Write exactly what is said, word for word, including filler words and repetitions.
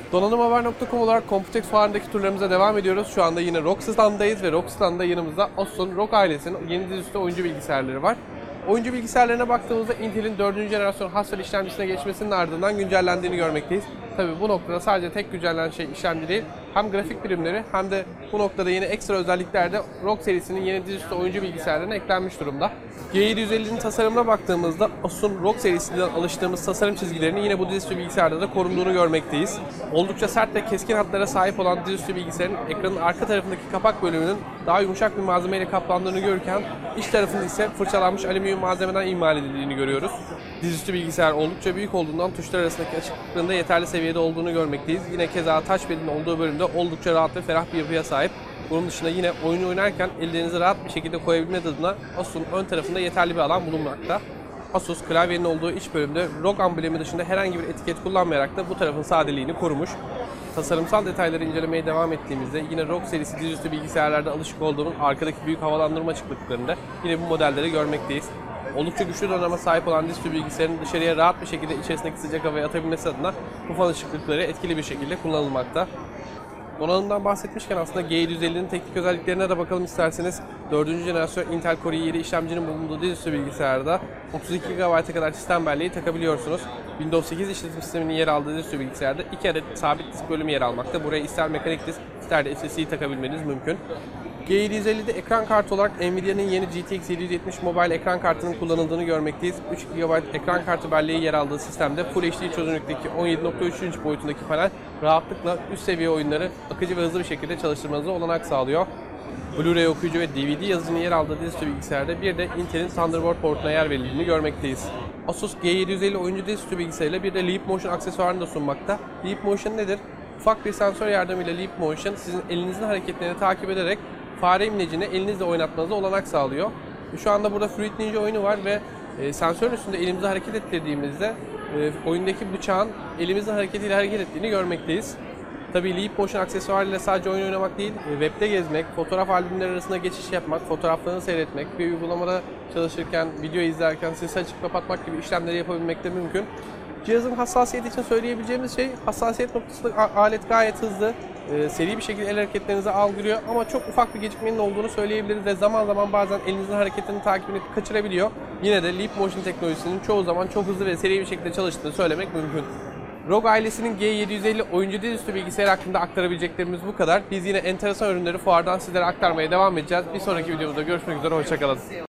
donanımhaber nokta com olarak Computex fuarındaki turlarımıza devam ediyoruz. Şu anda yine R O G standındayız ve R O G standında yanımızda Asus'un R O G ailesinin yeni dizüstü oyuncu bilgisayarları var. Oyuncu bilgisayarlarına baktığımızda Intel'in dördüncü jenerasyon Haswell işlemcisine geçmesinin ardından güncellendiğini görmekteyiz. Tabi bu noktada sadece tek güncellenen şey işlemci değil, hem grafik birimleri hem de bu noktada yine ekstra özellikler de R O G serisinin yeni dizüstü oyuncu bilgisayarlarına eklenmiş durumda. G yedi yüz ellinin tasarımına baktığımızda Asus'un R O G serisinden alıştığımız tasarım çizgilerinin yine bu dizüstü bilgisayarda da korunduğunu görmekteyiz. Oldukça sert ve keskin hatlara sahip olan dizüstü bilgisayarın ekranın arka tarafındaki kapak bölümünün daha yumuşak bir malzemeyle kaplandığını görürken iç tarafında ise fırçalanmış alüminyum malzemeden imal edildiğini görüyoruz. Dizüstü bilgisayar oldukça büyük olduğundan tuşlar arasındaki açıklığında yeterli seviyede olduğunu görmekteyiz. Yine keza touchpad'in olduğu bölümde oldukça rahat ve ferah bir yapıya sahip. Bunun dışında yine oyunu oynarken ellerinizi rahat bir şekilde koyabilme adına Asus'un ön tarafında yeterli bir alan bulunmakta. Asus klavyenin olduğu iç bölümde R O G amblemi dışında herhangi bir etiket kullanmayarak da bu tarafın sadeliğini korumuş. Tasarımsal detayları incelemeye devam ettiğimizde yine R O G serisi dizüstü bilgisayarlarda alışık olduğumuz arkadaki büyük havalandırma açıklıklarında yine bu modelleri görmekteyiz. Oldukça güçlü donanıma sahip olan dizüstü bilgisayarın dışarıya rahat bir şekilde içerisindeki sıcak havayı atabilmesi adına bu fan ışıklıkları etkili bir şekilde kullanılmakta. Donanımdan bahsetmişken aslında G yedi yüz ellinin teknik özelliklerine de bakalım isterseniz. dördüncü jenerasyon Intel Core i yedi işlemcinin bulunduğu dizüstü bilgisayarda otuz iki gigabayta kadar sistem belleği takabiliyorsunuz. Windows sekiz işletim sisteminin yer aldığı dizüstü bilgisayarda iki adet sabit disk bölümü yer almakta. Buraya ister mekanik disk, ister de S S D takabilmeniz mümkün. G yedi yüz ellide ekran kartı olarak Nvidia'nın yeni G T X yedi yüz yetmiş Mobile ekran kartının kullanıldığını görmekteyiz. üç gigabayt ekran kartı belleği yer aldığı sistemde Full H D çözünürlükteki on yedi nokta üç inç boyutundaki panel rahatlıkla üst seviye oyunları akıcı ve hızlı bir şekilde çalıştırmanıza olanak sağlıyor. Blu-ray okuyucu ve D V D yazıcının yer aldığı dizüstü bilgisayarda bir de Intel'in Thunderbolt portuna yer verildiğini görmekteyiz. Asus G yedi yüz elli oyuncu dizüstü bilgisayarıyla bir de Leap Motion aksesuarını da sunmakta. Leap Motion nedir? Ufak bir sensör yardımıyla Leap Motion sizin elinizin hareketlerini takip ederek fare imlecini elinizle oynatmanıza olanak sağlıyor. Şu anda burada Fruit Ninja oyunu var ve e, sensörün üstünde elimizi hareket ettirdiğimizde e, oyundaki bıçağın elimizin hareketiyle hareket ettiğini görmekteyiz. Tabii Leap Motion aksesuarıyla sadece oyun oynamak değil, e, webde gezmek, fotoğraf albümleri arasında geçiş yapmak, fotoğraflarını seyretmek, bir uygulamada çalışırken, video izlerken ses açıp kapatmak gibi işlemleri yapabilmek de mümkün. Cihazın hassasiyeti için söyleyebileceğimiz şey, hassasiyet noktasında alet gayet hızlı, e, seri bir şekilde el hareketlerinizi algılıyor ama çok ufak bir gecikmenin olduğunu söyleyebiliriz ve zaman zaman bazen elinizin hareketini takibini kaçırabiliyor. Yine de Leap Motion teknolojisinin çoğu zaman çok hızlı ve seri bir şekilde çalıştığını söylemek mümkün. R O G ailesinin G yedi yüz elli oyuncu dizüstü bilgisayar hakkında aktarabileceklerimiz bu kadar. Biz yine enteresan ürünleri fuardan sizlere aktarmaya devam edeceğiz. Bir sonraki videomuzda görüşmek üzere, hoşça kalın.